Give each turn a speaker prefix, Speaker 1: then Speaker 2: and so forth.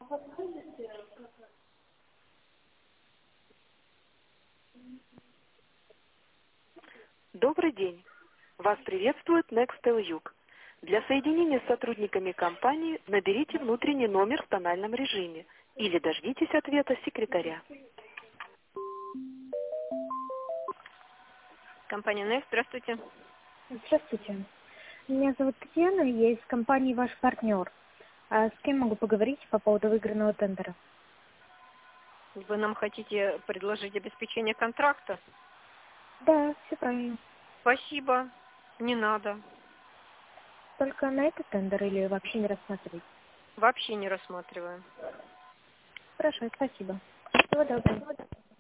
Speaker 1: Добрый день. Вас приветствует Nextel Юг. Для соединения с сотрудниками компании наберите внутренний номер в тональном режиме или дождитесь ответа секретаря.
Speaker 2: Компания Next, здравствуйте.
Speaker 3: Здравствуйте. Меня зовут Татьяна, я из компании «Ваш партнер». А с кем могу поговорить по поводу выигранного тендера?
Speaker 2: Вы нам хотите предложить обеспечение контракта?
Speaker 3: Да, все правильно.
Speaker 2: Спасибо, не надо.
Speaker 3: Только на этот тендер или вообще не рассматривать?
Speaker 2: Вообще не рассматриваем.
Speaker 3: Хорошо, спасибо. Всего доброго.